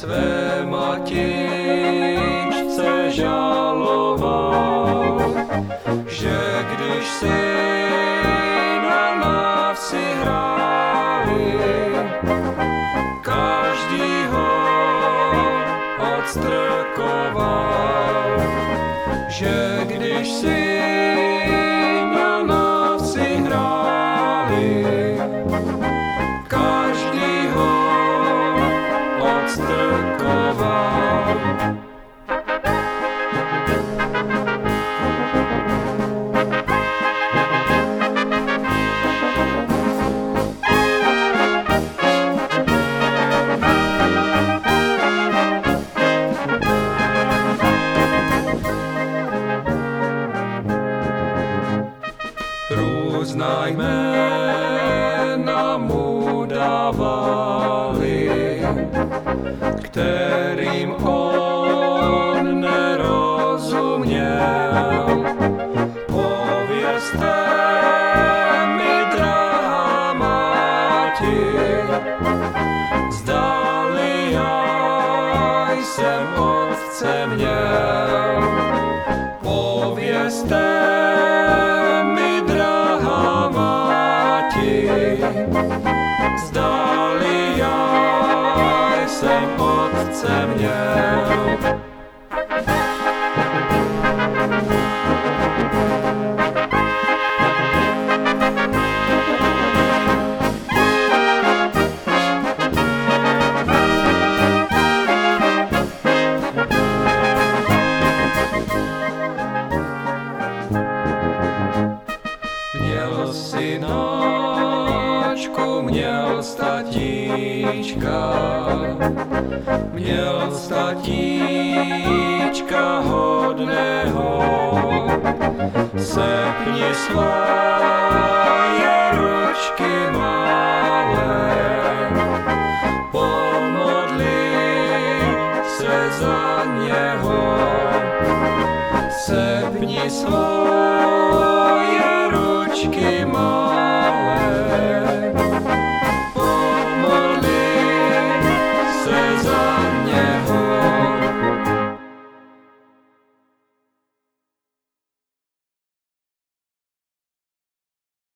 své matičce žaloval, že když syna na vsi hráli, každý ho odstrkoval, že když syna na vsi hráli, každý ho odstrkoval. Různá jména mu dávali, kterým on nerozuměl. Povězte mi, drahá máti, zdali já jsem otce měl. Povězte mi, drahá máti, zdali já jsem otce měl. Měl synáčku, měl statíčka, měl statíčka hodného, sepni svoje ručky malé, pomodli se za něho, sepni svoje